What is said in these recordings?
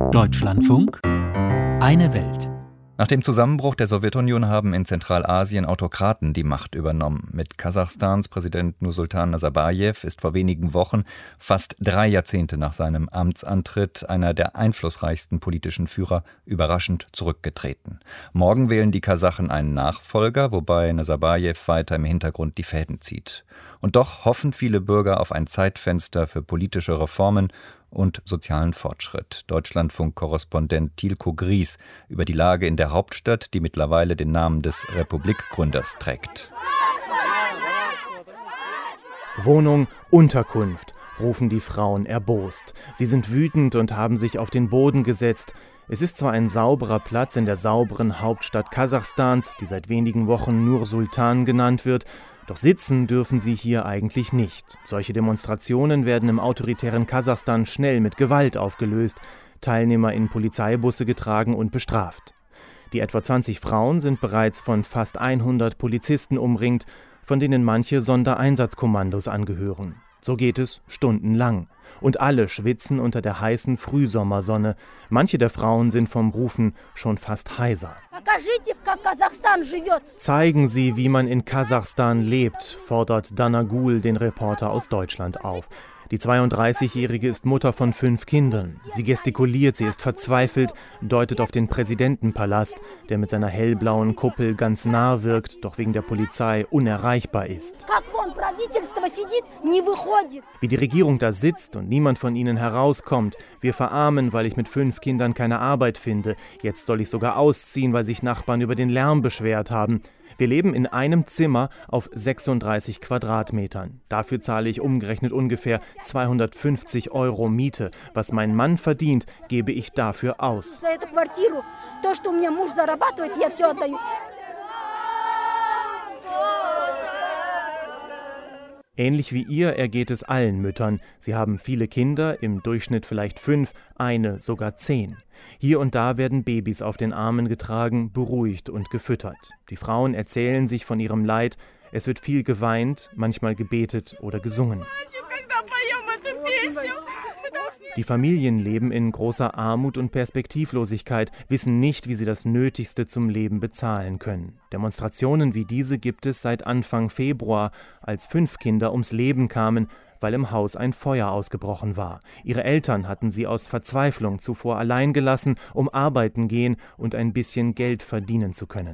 Deutschlandfunk, eine Welt. Nach dem Zusammenbruch der Sowjetunion haben in Zentralasien Autokraten die Macht übernommen. Mit Kasachstans Präsident Nursultan Nazarbayev ist vor wenigen Wochen, fast 3 Jahrzehnte nach seinem Amtsantritt, einer der einflussreichsten politischen Führer überraschend zurückgetreten. Morgen wählen die Kasachen einen Nachfolger, wobei Nazarbayev weiter im Hintergrund die Fäden zieht. Und doch hoffen viele Bürger auf ein Zeitfenster für politische Reformen und sozialen Fortschritt. Deutschlandfunk-Korrespondent Tilko Gries über die Lage in der Hauptstadt, die mittlerweile den Namen des Republikgründers trägt. Wohnung, Unterkunft, rufen die Frauen erbost. Sie sind wütend und haben sich auf den Boden gesetzt. Es ist zwar ein sauberer Platz in der sauberen Hauptstadt Kasachstans, die seit wenigen Wochen Nur-Sultan genannt wird, doch sitzen dürfen sie hier eigentlich nicht. Solche Demonstrationen werden im autoritären Kasachstan schnell mit Gewalt aufgelöst, Teilnehmer in Polizeibusse getragen und bestraft. Die etwa 20 Frauen sind bereits von fast 100 Polizisten umringt, von denen manche Sondereinsatzkommandos angehören. So geht es stundenlang. Und alle schwitzen unter der heißen Frühsommersonne. Manche der Frauen sind vom Rufen schon fast heiser. Zeigen Sie, wie man in Kasachstan lebt, fordert Danagul den Reporter aus Deutschland auf. Die 32-Jährige ist Mutter von 5 Kindern. Sie gestikuliert, sie ist verzweifelt, deutet auf den Präsidentenpalast, der mit seiner hellblauen Kuppel ganz nah wirkt, doch wegen der Polizei unerreichbar ist. Wie die Regierung da sitzt und niemand von ihnen herauskommt. Wir verarmen, weil ich mit 5 Kindern keine Arbeit finde. Jetzt soll ich sogar ausziehen, weil sich Nachbarn über den Lärm beschwert haben. Wir leben in einem Zimmer auf 36 Quadratmetern. Dafür zahle ich umgerechnet ungefähr 250 € Miete. Was mein Mann verdient, gebe ich dafür aus. Ähnlich wie ihr ergeht es allen Müttern. Sie haben viele Kinder, im Durchschnitt vielleicht 5, eine sogar 10. Hier und da werden Babys auf den Armen getragen, beruhigt und gefüttert. Die Frauen erzählen sich von ihrem Leid. Es wird viel geweint, manchmal gebetet oder gesungen. Die Familien leben in großer Armut und Perspektivlosigkeit, wissen nicht, wie sie das Nötigste zum Leben bezahlen können. Demonstrationen wie diese gibt es seit Anfang Februar, als 5 Kinder ums Leben kamen, weil im Haus ein Feuer ausgebrochen war. Ihre Eltern hatten sie aus Verzweiflung zuvor allein gelassen, um arbeiten gehen und ein bisschen Geld verdienen zu können.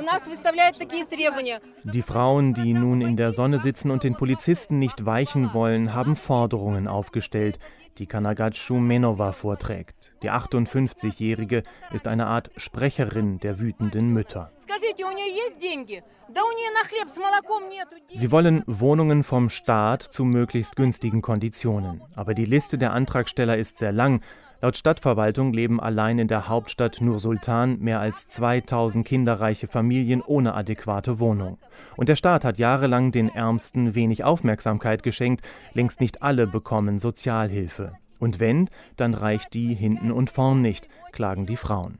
Die Frauen, die nun in der Sonne sitzen und den Polizisten nicht weichen wollen, haben Forderungen aufgestellt, die Kanagat Shumenova vorträgt. Die 58-Jährige ist eine Art Sprecherin der wütenden Mütter. Sie wollen Wohnungen vom Staat zu möglichst günstigen Konditionen. Aber die Liste der Antragsteller ist sehr lang. Laut Stadtverwaltung leben allein in der Hauptstadt Nur-Sultan mehr als 2000 kinderreiche Familien ohne adäquate Wohnung. Und der Staat hat jahrelang den Ärmsten wenig Aufmerksamkeit geschenkt. Längst nicht alle bekommen Sozialhilfe. Und wenn, dann reicht die hinten und vorn nicht, klagen die Frauen.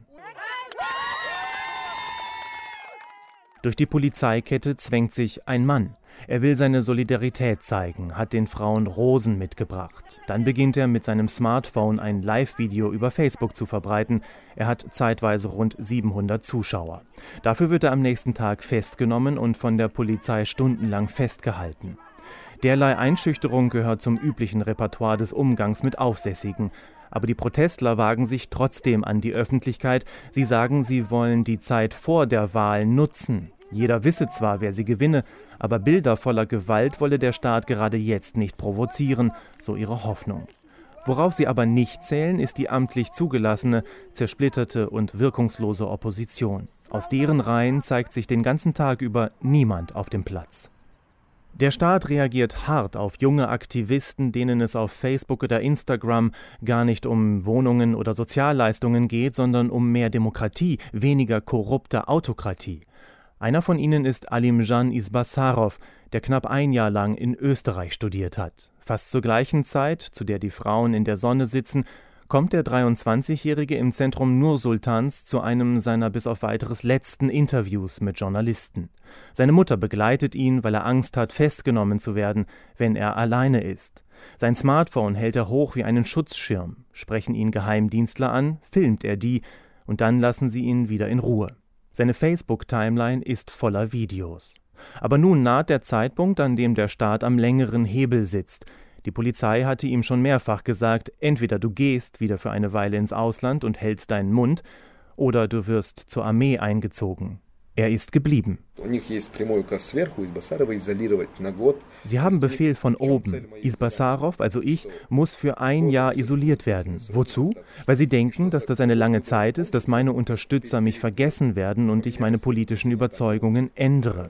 Durch die Polizeikette zwängt sich ein Mann. Er will seine Solidarität zeigen, hat den Frauen Rosen mitgebracht. Dann beginnt er mit seinem Smartphone ein Live-Video über Facebook zu verbreiten. Er hat zeitweise rund 700 Zuschauer. Dafür wird er am nächsten Tag festgenommen und von der Polizei stundenlang festgehalten. Derlei Einschüchterung gehört zum üblichen Repertoire des Umgangs mit Aufsässigen. Aber die Protestler wagen sich trotzdem an die Öffentlichkeit. Sie sagen, sie wollen die Zeit vor der Wahl nutzen. Jeder wisse zwar, wer sie gewinne, aber Bilder voller Gewalt wolle der Staat gerade jetzt nicht provozieren, so ihre Hoffnung. Worauf sie aber nicht zählen, ist die amtlich zugelassene, zersplitterte und wirkungslose Opposition. Aus deren Reihen zeigt sich den ganzen Tag über niemand auf dem Platz. Der Staat reagiert hart auf junge Aktivisten, denen es auf Facebook oder Instagram gar nicht um Wohnungen oder Sozialleistungen geht, sondern um mehr Demokratie, weniger korrupte Autokratie. Einer von ihnen ist Alimjan Isbasarov, der knapp 1 Jahr lang in Österreich studiert hat. Fast zur gleichen Zeit, zu der die Frauen in der Sonne sitzen, kommt der 23-Jährige im Zentrum Nur-Sultans zu einem seiner bis auf weiteres letzten Interviews mit Journalisten. Seine Mutter begleitet ihn, weil er Angst hat, festgenommen zu werden, wenn er alleine ist. Sein Smartphone hält er hoch wie einen Schutzschirm. Sprechen ihn Geheimdienstler an, filmt er die und dann lassen sie ihn wieder in Ruhe. Seine Facebook-Timeline ist voller Videos. Aber nun naht der Zeitpunkt, an dem der Staat am längeren Hebel sitzt. Die Polizei hatte ihm schon mehrfach gesagt, entweder du gehst wieder für eine Weile ins Ausland und hältst deinen Mund, oder du wirst zur Armee eingezogen. Er ist geblieben. Sie haben Befehl von oben. Isbasarow, also ich, muss für 1 Jahr isoliert werden. Wozu? Weil sie denken, dass das eine lange Zeit ist, dass meine Unterstützer mich vergessen werden und ich meine politischen Überzeugungen ändere.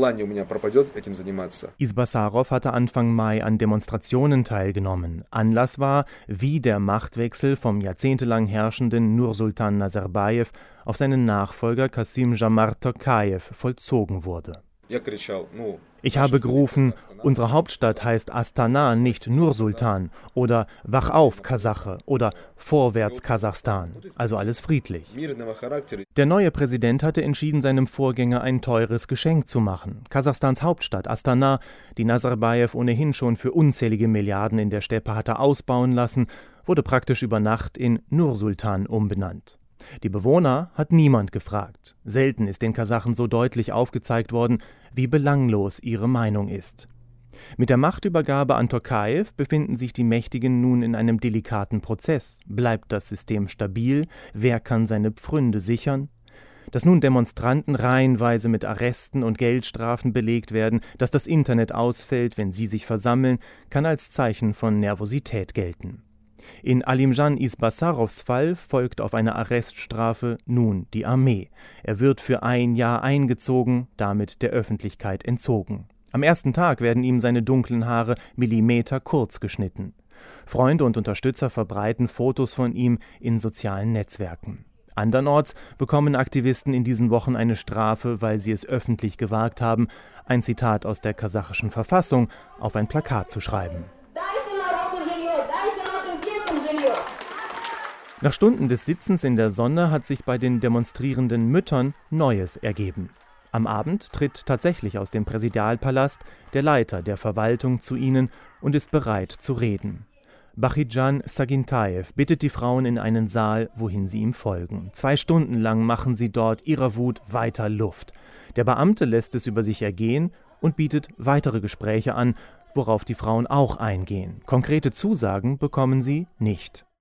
Isbasarow hatte Anfang Mai an Demonstrationen teilgenommen. Anlass war, wie der Machtwechsel vom jahrzehntelang herrschenden Nursultan Nazarbayev auf seinen Nachfolger Kassym-Jomart Tokajew vollzogen wurde. Ich habe gerufen, unsere Hauptstadt heißt Astana, nicht Nur-Sultan, oder Wach auf, Kasache, oder Vorwärts, Kasachstan, also alles friedlich. Der neue Präsident hatte entschieden, seinem Vorgänger ein teures Geschenk zu machen. Kasachstans Hauptstadt Astana, die Nazarbayev ohnehin schon für unzählige Milliarden in der Steppe hatte ausbauen lassen, wurde praktisch über Nacht in Nur-Sultan umbenannt. Die Bewohner hat niemand gefragt. Selten ist den Kasachen so deutlich aufgezeigt worden, wie belanglos ihre Meinung ist. Mit der Machtübergabe an Tokajew befinden sich die Mächtigen nun in einem delikaten Prozess. Bleibt das System stabil? Wer kann seine Pfründe sichern? Dass nun Demonstranten reihenweise mit Arresten und Geldstrafen belegt werden, dass das Internet ausfällt, wenn sie sich versammeln, kann als Zeichen von Nervosität gelten. In Alimjan Isbasarows Fall folgt auf eine Arreststrafe nun die Armee. Er wird für 1 Jahr eingezogen, damit der Öffentlichkeit entzogen. Am ersten Tag werden ihm seine dunklen Haare Millimeter kurz geschnitten. Freunde und Unterstützer verbreiten Fotos von ihm in sozialen Netzwerken. Andernorts bekommen Aktivisten in diesen Wochen eine Strafe, weil sie es öffentlich gewagt haben, ein Zitat aus der kasachischen Verfassung auf ein Plakat zu schreiben. Nach Stunden des Sitzens in der Sonne hat sich bei den demonstrierenden Müttern Neues ergeben. Am Abend tritt tatsächlich aus dem Präsidialpalast der Leiter der Verwaltung zu ihnen und ist bereit zu reden. Bakhidjan Sagintayev bittet die Frauen in einen Saal, wohin sie ihm folgen. 2 Stunden lang machen sie dort ihrer Wut weiter Luft. Der Beamte lässt es über sich ergehen und bietet weitere Gespräche an, worauf die Frauen auch eingehen. Konkrete Zusagen bekommen sie nicht.